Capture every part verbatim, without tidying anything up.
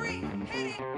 three, hit it.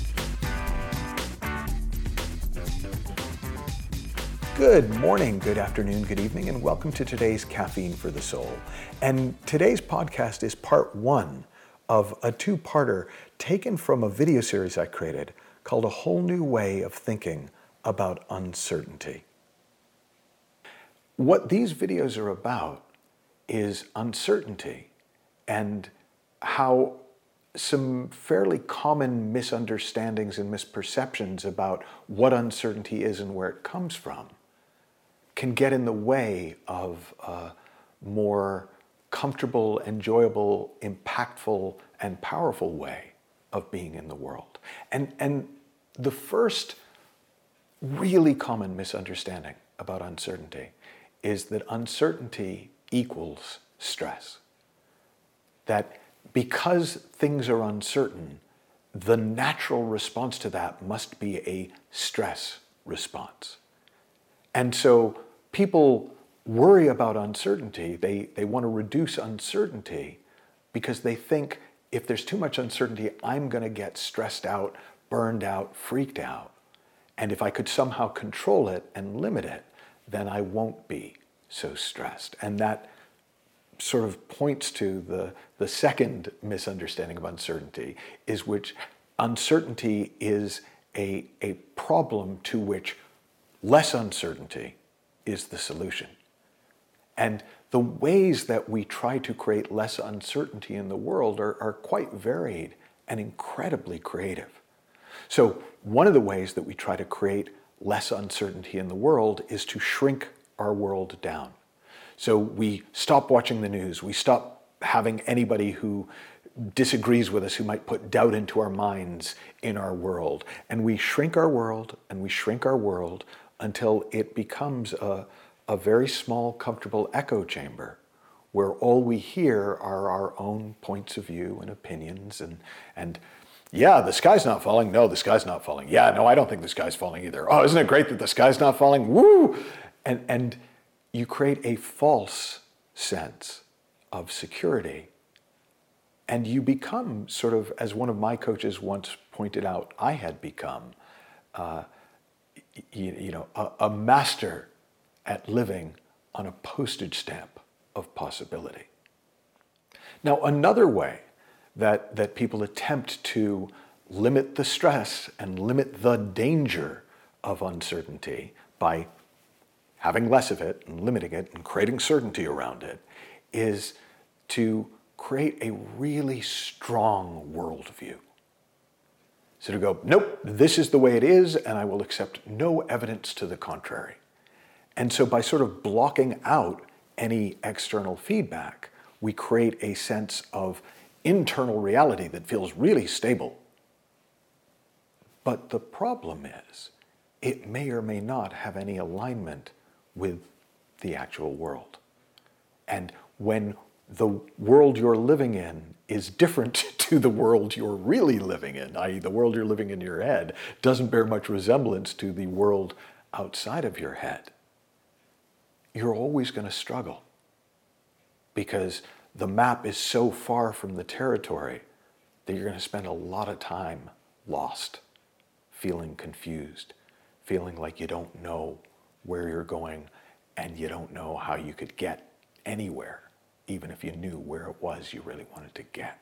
Good morning, good afternoon, good evening, and welcome to today's Caffeine for the Soul. And today's podcast is part one of a two-parter taken from a video series I created called A Whole New Way of Thinking About Uncertainty. What these videos are about is uncertainty and how some fairly common misunderstandings and misperceptions about what uncertainty is and where it comes from can get in the way of a more comfortable, enjoyable, impactful, and powerful way of being in the world. And, and the first really common misunderstanding about uncertainty is that uncertainty equals stress. That because things are uncertain, the natural response to that must be a stress response. And so people worry about uncertainty. They, they want to reduce uncertainty because they think if there's too much uncertainty, I'm going to get stressed out, burned out, freaked out. And if I could somehow control it and limit it, then I won't be so stressed. And that sort of points to the, the second misunderstanding of uncertainty, is which uncertainty is a, a problem to which less uncertainty is the solution. And the ways that we try to create less uncertainty in the world are, are quite varied and incredibly creative. So one of the ways that we try to create less uncertainty in the world is to shrink our world down. So we stop watching the news, we stop having anybody who disagrees with us, who might put doubt into our minds in our world. And we shrink our world and we shrink our world until it becomes a, a very small, comfortable echo chamber where all we hear are our own points of view and opinions and, and yeah, the sky's not falling. No, the sky's not falling. Yeah, no, I don't think the sky's falling either. Oh, isn't it great that the sky's not falling? Woo! And, and you create a false sense of security. And you become sort of, as one of my coaches once pointed out, I had become, uh, you, you know, a, a master at living on a postage stamp of possibility. Now, another way that, that people attempt to limit the stress and limit the danger of uncertainty by having less of it and limiting it and creating certainty around it is to create a really strong worldview. So to go, nope, this is the way it is, and I will accept no evidence to the contrary. And so by sort of blocking out any external feedback, we create a sense of internal reality that feels really stable. But the problem is, it may or may not have any alignment with the actual world. And when the world you're living in is different to the world you're really living in, that is the world you're living in your head, doesn't bear much resemblance to the world outside of your head, you're always going to struggle because the map is so far from the territory that you're going to spend a lot of time lost, feeling confused, feeling like you don't know where you're going and you don't know how you could get anywhere, even if you knew where it was you really wanted to get.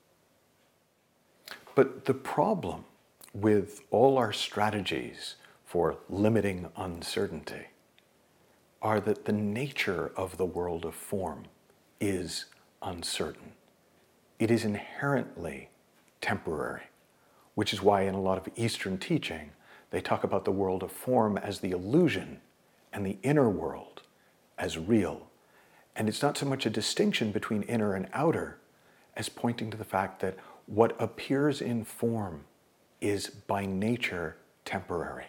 But the problem with all our strategies for limiting uncertainty are that the nature of the world of form is uncertain. It is inherently temporary, which is why in a lot of Eastern teaching, they talk about the world of form as the illusion and the inner world as real. And it's not so much a distinction between inner and outer as pointing to the fact that what appears in form is by nature temporary.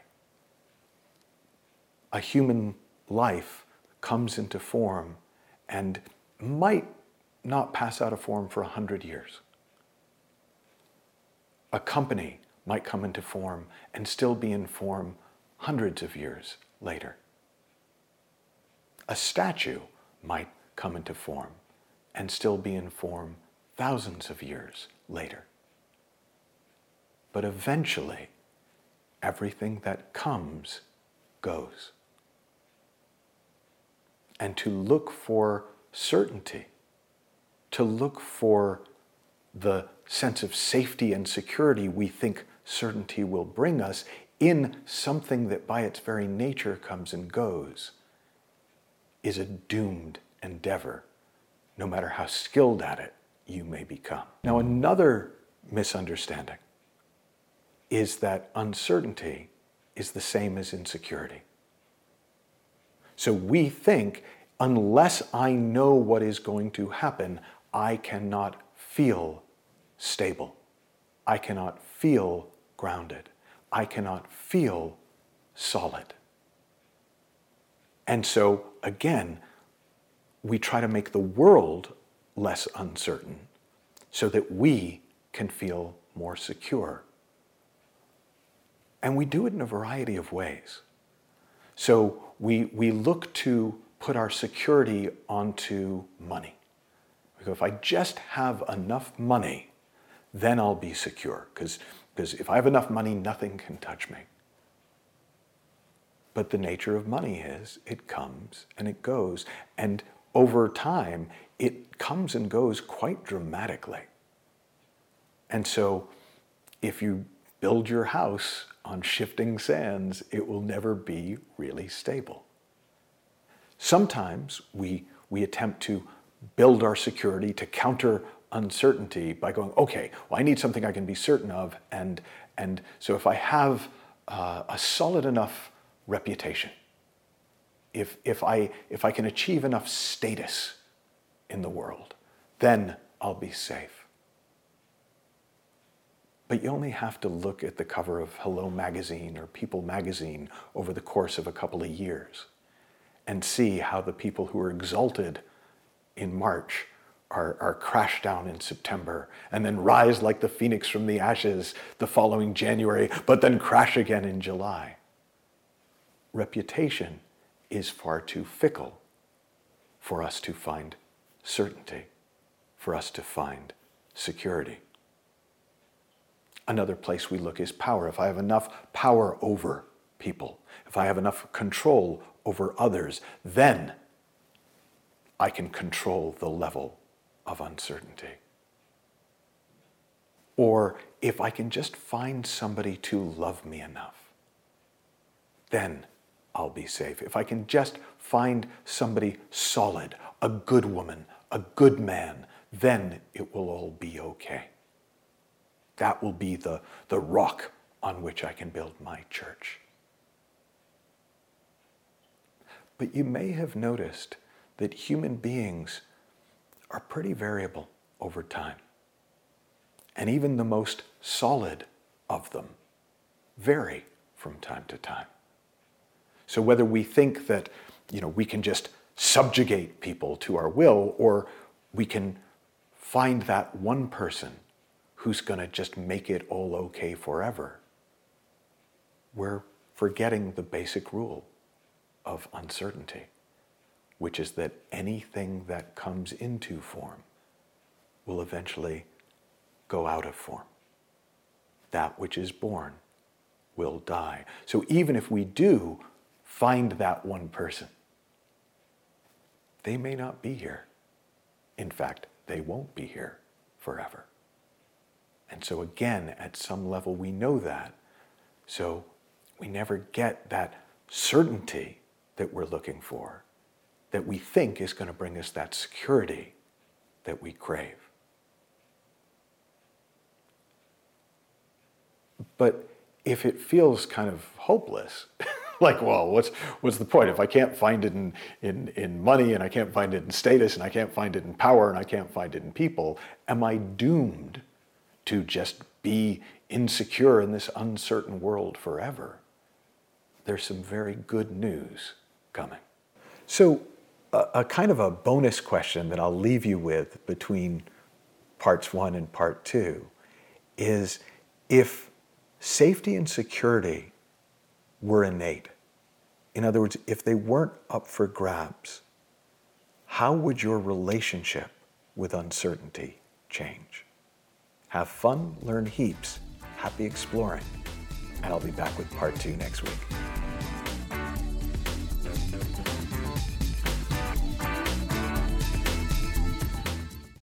A human life comes into form and might not pass out of form for a hundred years. A company might come into form and still be in form hundreds of years later. A statue might come into form and still be in form thousands of years later. but eventually everything that comes goes. And to look for certainty, to look for the sense of safety and security we think certainty will bring us in something that by its very nature comes and goes, is a doomed endeavor, no matter how skilled at it you may become. Now, another misunderstanding is that uncertainty is the same as insecurity. So we think, unless I know what is going to happen, I cannot feel stable. I cannot feel grounded. I cannot feel solid. And so, again, we try to make the world less uncertain so that we can feel more secure. And we do it in a variety of ways. So we, we look to put our security onto money. We go, if I just have enough money, then I'll be secure. Because because if I have enough money, nothing can touch me. But the nature of money is it comes and it goes. And over time, it comes and goes quite dramatically. And so if you build your house on shifting sands, it will never be really stable. Sometimes we, we attempt to build our security to counter uncertainty by going, okay, well, I need something I can be certain of. And, and so if I have uh, a solid enough reputation, if, if, I, if I can achieve enough status in the world, then I'll be safe. But you only have to look at the cover of Hello Magazine or People Magazine over the course of a couple of years and see how the people who are exalted in March are, are crashed down in September and then rise like the phoenix from the ashes the following January, but then crash again in July. Reputation is far too fickle for us to find certainty, for us to find security. Another place we look is power. If I have enough power over people, if I have enough control over others, then I can control the level of uncertainty. Or if I can just find somebody to love me enough, then I'll be safe. If I can just find somebody solid, a good woman, a good man, then it will all be okay. That will be the, the rock on which I can build my church. But you may have noticed that human beings are pretty variable over time. And even the most solid of them vary from time to time. So whether we think that, you know, we can just subjugate people to our will, or we can find that one person who's going to just make it all okay forever, we're forgetting the basic rule of uncertainty, which is that anything that comes into form will eventually go out of form. That which is born will die. So even if we do find that one person, they may not be here. In fact, they won't be here forever. And so again, at some level, we know that. So we never get that certainty that we're looking for, that we think is going to bring us that security that we crave. But if it feels kind of hopeless, like, well, what's what's the point? If I can't find it in, in, in money, and I can't find it in status, and I can't find it in power, and I can't find it in people, am I doomed to just be insecure in this uncertain world forever? There's some very good news coming. So a, a kind of a bonus question that I'll leave you with between parts one and part two is, if safety and security were innate, in other words, if they weren't up for grabs, how would your relationship with uncertainty change? Have fun, learn heaps. Happy exploring. And I'll be back with part two next week.